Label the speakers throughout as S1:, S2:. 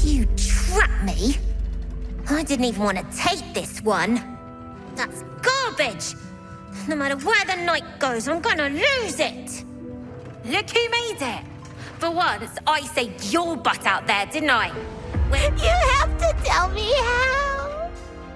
S1: You trapped me? I didn't even want to take this one. That's garbage! No matter where the night goes, I'm gonna lose it!
S2: Look who made it! For once, I saved your butt out there, didn't I?
S1: You have to tell me how!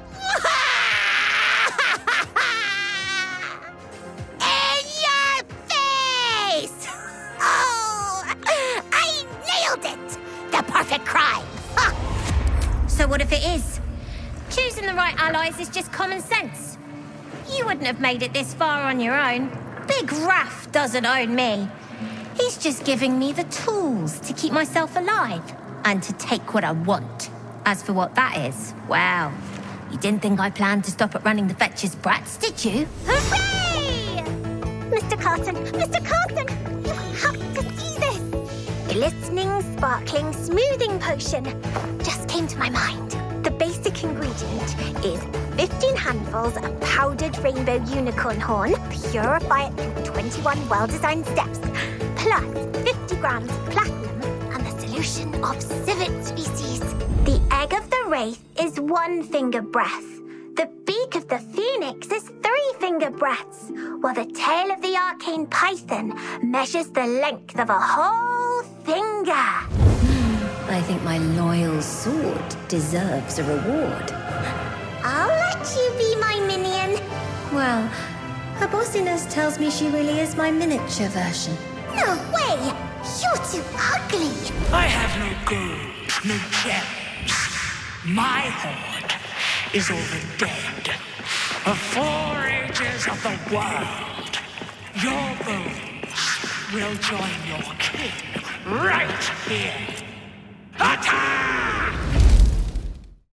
S1: In your face! Oh! I nailed it! The perfect crime!
S2: So what if it is? Choosing the right allies is just common sense. You wouldn't have made it this far on your own. Big Raph doesn't own me. He's just giving me the tools to keep myself alive and to take what I want. As for what that is, well, you didn't think I planned to stop at running the Fetcher's brats, did you?
S1: Hooray! Mr. Carson! Mr. Carson! You have to see this! Glistening, sparkling, smoothing potion just came to my mind. The basic ingredient is 15 handfuls of powdered rainbow unicorn horn, purify it through 21 well-designed steps, plus 50 grams of platinum and the solution of civet species. The egg of the wraith is 1 finger breadth. The beak of the phoenix is 3 finger breadths, while the tail of the arcane python measures the length of a whole finger.
S2: I think my loyal sword deserves a reward.
S1: I'll let you be my minion.
S2: Well, her bossiness tells me she really is my miniature version.
S1: No way! You're too ugly!
S3: I have no gold, no gems. My hoard is all the dead of 4 ages of the world. Your bones will join your kin right here. Attack!